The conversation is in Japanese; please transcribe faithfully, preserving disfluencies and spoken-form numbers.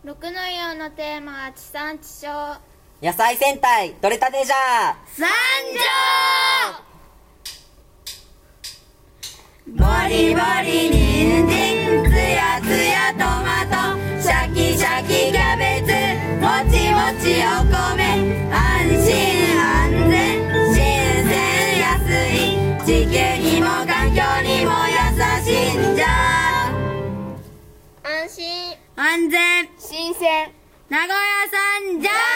ろくのよんのテーマは地産地消。 野菜戦隊取れたてじゃ参上。 ボリボリ人参、つやつやトマト、シャキシャキキャベツ、もちもちお米、安心安全、新鮮安い、地球にも環境にも優しいんじゃ。 安心安全、 新鮮名古屋さんじゃ。